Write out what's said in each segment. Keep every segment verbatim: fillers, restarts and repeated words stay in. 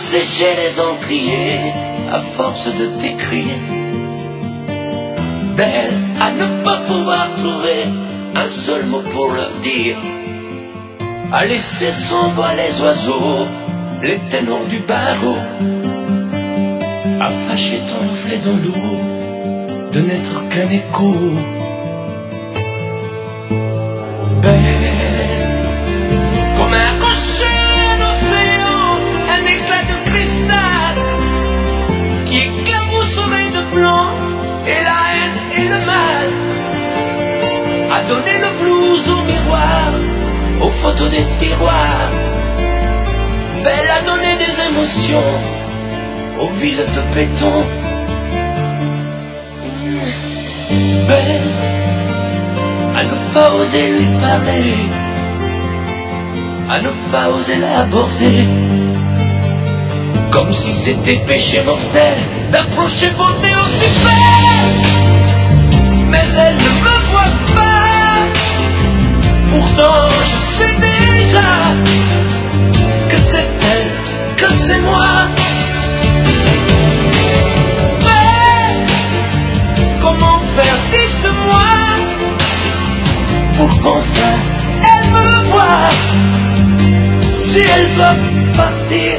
sécher les encriers à force de t'écrire. Belle à ne pas pouvoir trouver un seul mot pour leur dire, à laisser s'envoler les oiseaux, les ténors du barreau, à fâcher ton reflet dans l'eau, de n'être qu'un écho. Belle comme un rocher, un océan, un éclat de cristal qui éclabousse sommeil de blanc et la haine et le mal, a donné le blues au miroir, aux photos des tiroirs. Belle a donné des émotions aux villes de béton. Belle à ne pas oser lui parler, à ne pas oser l'aborder, comme si c'était péché mortel d'approcher beauté aussi belle. Mais elle ne me voit pas, pourtant je sais déjà que c'est elle, que c'est moi. Mais comment faire, dites-moi, pour qu'enfin elle me voie. Si elle doit partir,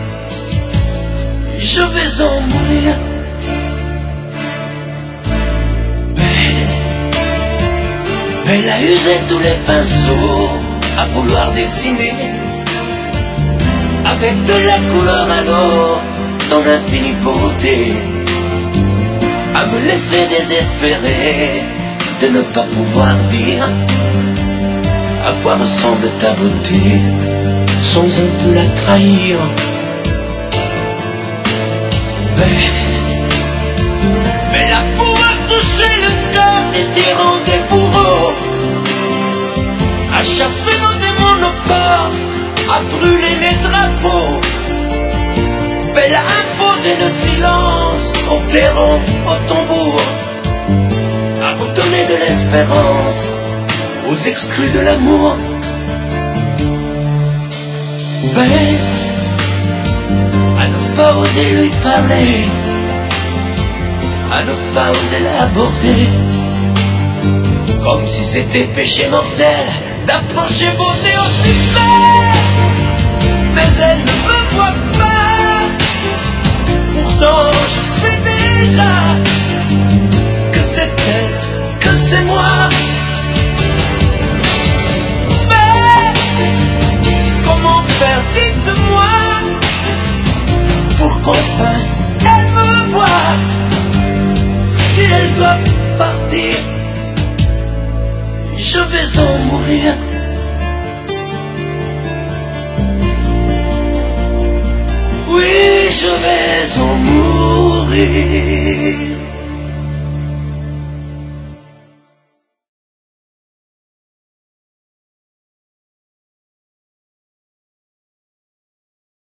je vais en mourir. Elle a usé tous les pinceaux à vouloir dessiner avec de la couleur à l'eau ton infinie beauté, à me laisser désespérer de ne pas pouvoir dire à quoi ressemble ta beauté sans un peu la trahir. Mais, mais la pouvoir toucher le cœur des tyrans des bourreaux, à chasser nos démons, nos peurs, à brûler les drapeaux. Belle à imposer le silence au clairon, au tambour, à redonner de l'espérance aux exclus de l'amour. Belle à ne pas oser lui parler, à ne pas oser l'aborder, comme si c'était péché mortel d'approcher beauté aussi belle. Mais elle ne me voit pas, pourtant je sais déjà que c'est elle, que c'est moi. Mais comment faire, dites-moi, pour qu'enfin elle me voie. Si elle doit partir, je vais en mourir. Oui, je vais en mourir.